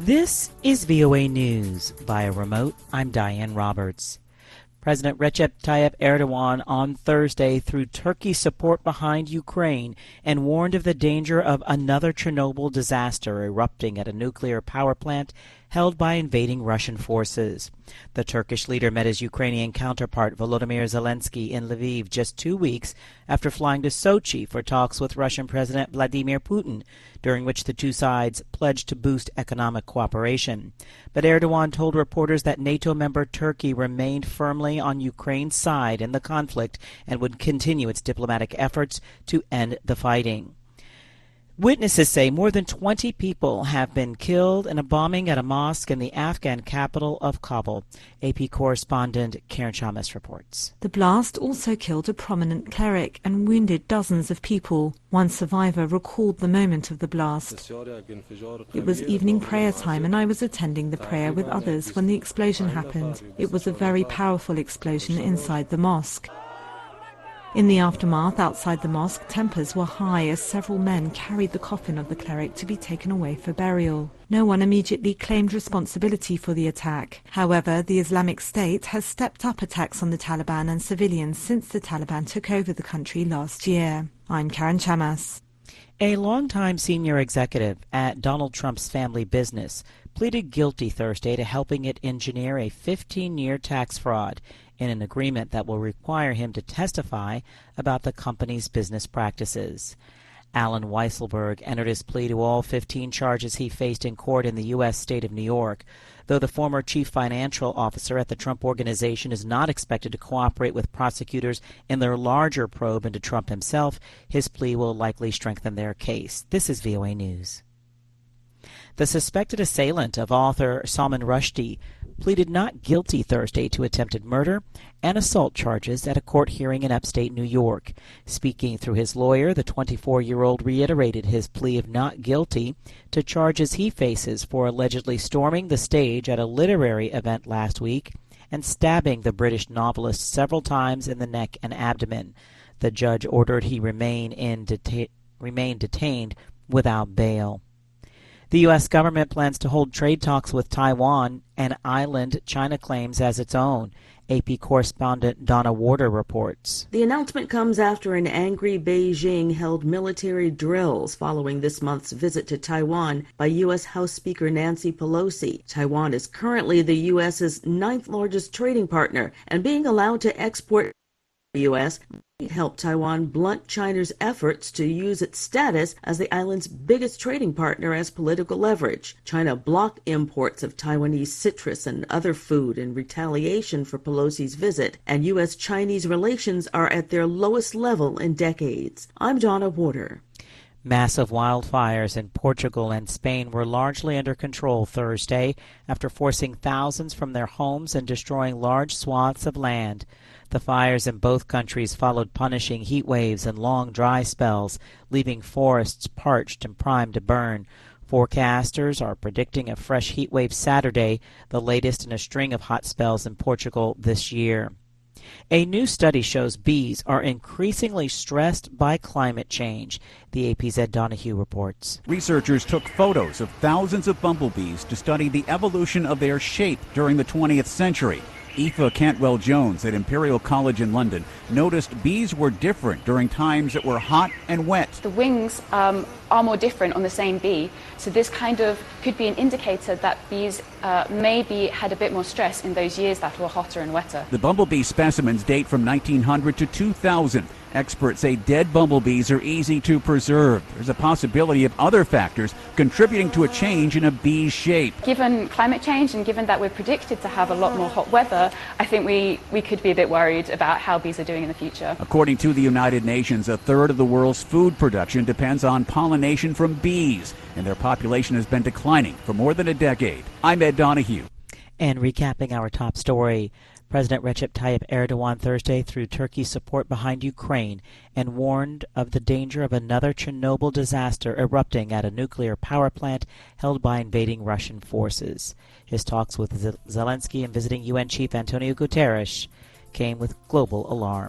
This is VOA News. Via remote, I'm Diane Roberts. President Recep Tayyip Erdogan on Thursday threw Turkey's support behind Ukraine and warned of the danger of another Chernobyl disaster erupting at a nuclear power plant held by invading Russian forces. The Turkish leader met his Ukrainian counterpart Volodymyr Zelensky in Lviv just 2 weeks after flying to Sochi for talks with Russian President Vladimir Putin, during which the two sides pledged to boost economic cooperation. But Erdogan told reporters that NATO member Turkey remained firmly on Ukraine's side in the conflict and would continue its diplomatic efforts to end the fighting. Witnesses say more than 20 people have been killed in a bombing at a mosque in the Afghan capital of Kabul. AP correspondent Karen Chamas reports. The blast also killed a prominent cleric and wounded dozens of people. One survivor recalled the moment of the blast. It was evening prayer time and I was attending the prayer with others when the explosion happened. It was a very powerful explosion inside the mosque. In the aftermath, outside the mosque, tempers were high as several men carried the coffin of the cleric to be taken away for burial. No one immediately claimed responsibility for the attack. However, the Islamic State has stepped up attacks on the Taliban and civilians since the Taliban took over the country last year. I'm Karen Chamas. A longtime senior executive at Donald Trump's family business pleaded guilty Thursday to helping it engineer a 15-year tax fraud in an agreement that will require him to testify about the company's business practices. Alan Weisselberg entered his plea to all 15 charges he faced in court in the U.S. state of New York. Though the former chief financial officer at the Trump Organization is not expected to cooperate with prosecutors in their larger probe into Trump himself, his plea will likely strengthen their case. This is VOA News. The suspected assailant of author Salman Rushdie pleaded not guilty Thursday to attempted murder and assault charges at a court hearing in upstate New York. Speaking through his lawyer, the 24-year-old reiterated his plea of not guilty to charges he faces for allegedly storming the stage at a literary event last week and stabbing the British novelist several times in the neck and abdomen. The judge ordered he remain detained without bail. The U.S. government plans to hold trade talks with Taiwan, an island China claims as its own. AP correspondent Donna Warder reports. The announcement comes after an angry Beijing held military drills following this month's visit to Taiwan by U.S. House Speaker Nancy Pelosi. Taiwan is currently the U.S.'s 9th largest trading partner, and being allowed to export to the U.S. help Taiwan blunt China's efforts to use its status as the island's biggest trading partner as political leverage. China blocked imports of Taiwanese citrus and other food in retaliation for Pelosi's visit, and U.S.-Chinese relations are at their lowest level in decades. I'm Donna Warder. Massive wildfires in Portugal and Spain were largely under control Thursday after forcing thousands from their homes and destroying large swaths of land. The fires in both countries followed punishing heat waves and long dry spells, leaving forests parched and primed to burn. Forecasters are predicting a fresh heat wave Saturday, the latest in a string of hot spells in Portugal this year. A new study shows bees are increasingly stressed by climate change. The AP's Ed Donahue reports. Researchers took photos of thousands of bumblebees to study the evolution of their shape during the 20th century. Aoife Cantwell-Jones at Imperial College in London noticed bees were different during times that were hot and wet. The wings are more different on the same bee, so this kind of could be an indicator that bees maybe had a bit more stress in those years that were hotter and wetter. The bumblebee specimens date from 1900 to 2000. Experts say dead bumblebees are easy to preserve. There's a possibility of other factors contributing to a change in a bee's shape. Given climate change and given that we're predicted to have a lot more hot weather, I think we could be a bit worried about how bees are doing in the future. According to the United Nations, a third of the world's food production depends on pollination from bees, and their population has been declining for more than a decade. I'm Ed Donahue. And recapping our top story, President Recep Tayyip Erdogan Thursday threw Turkey's support behind Ukraine and warned of the danger of another Chernobyl disaster erupting at a nuclear power plant held by invading Russian forces. His talks with Zelensky and visiting UN Chief Antonio Guterres came with global alarm.